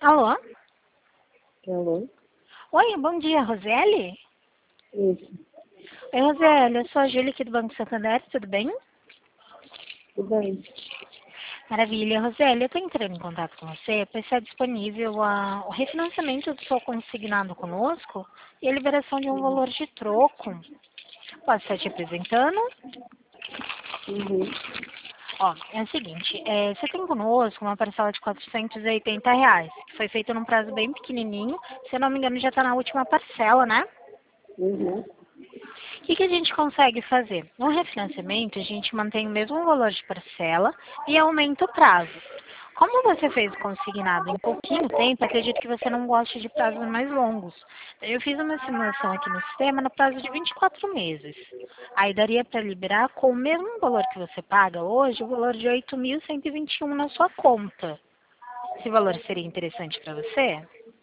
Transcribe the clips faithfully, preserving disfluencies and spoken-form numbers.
Alô? Alô? Oi, bom dia, Roseli? Isso. Oi, Roseli, eu sou a Júlia aqui do Banco Santander, tudo bem? Tudo bem. Maravilha, Roseli, eu estou entrando em contato com você para estar disponível a, o refinanciamento do seu consignado conosco e a liberação de um valor de troco. Posso estar te apresentando? Uhum. Ó, é o seguinte, é, você tem conosco uma parcela de quatrocentos e oitenta reais, que foi feita num prazo bem pequenininho, se eu não me engano já está na última parcela, né? Uhum. O que, que a gente consegue fazer? No refinanciamento, a gente mantém o mesmo valor de parcela e aumenta o prazo. Como você fez o consignado em pouquinho tempo, acredito que você não goste de prazos mais longos. Eu fiz uma simulação aqui no sistema no prazo de vinte e quatro meses. Aí daria para liberar com o mesmo valor que você paga hoje, o valor de oito mil cento e vinte e um na sua conta. Esse valor seria interessante para você?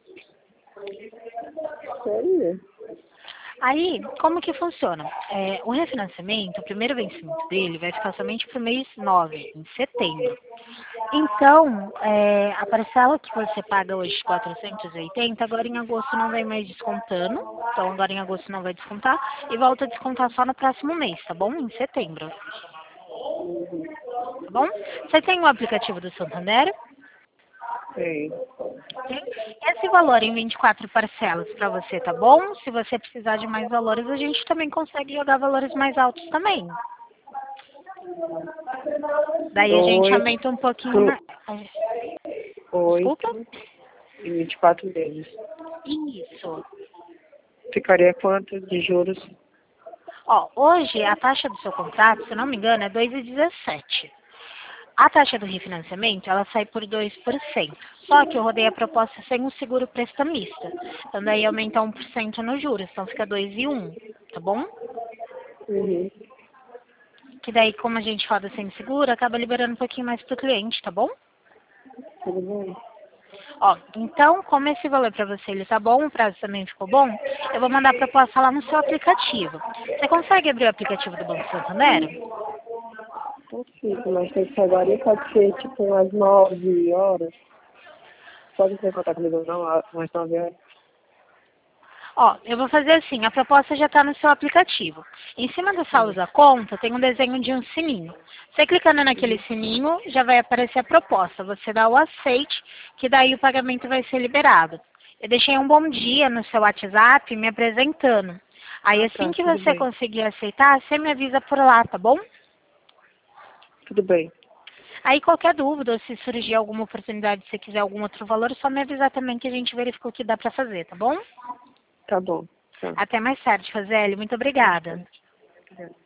Sério? Aí, como que funciona? É, o refinanciamento, o primeiro vencimento dele vai ficar somente para o mês nove, em setembro. Então, é, a parcela que você paga hoje de quatrocentos e oitenta, agora em agosto não vai mais descontando. Então, agora em agosto não vai descontar. E volta a descontar só no próximo mês, tá bom? Em setembro. Tá bom? Você tem o aplicativo do Santander? Sei. Tem. Esse valor em vinte e quatro parcelas para você, tá bom? Se você precisar de mais valores, a gente também consegue jogar valores mais altos também. Daí a gente aumenta um pouquinho Oito, mais. Desculpa? oito e vinte e quatro meses. Isso. Ficaria quanto de juros? Ó, hoje a taxa do seu contrato, se não me engano, é dois vírgula dezessete. A taxa do refinanciamento, ela sai por dois por cento. Só que eu rodei a proposta sem o seguro prestamista. Então daí aumenta um por cento nos juros, então fica dois e um, tá bom? Uhum. Que daí, como a gente roda sem seguro, acaba liberando um pouquinho mais pro cliente, tá bom? Tudo bem? Ó, então, como esse valor para você ele tá bom, o prazo também ficou bom, eu vou mandar a proposta lá no seu aplicativo. Você consegue abrir o aplicativo do Banco Santander? Consigo, mas tem que ser agora e pode ser tipo às nove horas. Pode ser contar comigo não, às nove horas. Ó, eu vou fazer assim, a proposta já está no seu aplicativo. Em cima do saldo da conta tem um desenho de um sininho. Você clicando naquele sininho, já vai aparecer a proposta. Você dá o aceite, que daí o pagamento vai ser liberado. Eu deixei um bom dia no seu WhatsApp me apresentando. Aí Ah, assim tá, que tudo você bem. conseguir aceitar, você me avisa por lá, tá bom? Tudo bem. Aí qualquer dúvida, ou se surgir alguma oportunidade, se você quiser algum outro valor, é só me avisar também que a gente verifica o que dá para fazer, tá bom? Tá bom. Tá. Até mais tarde, Roseli. Muito obrigada. Obrigada.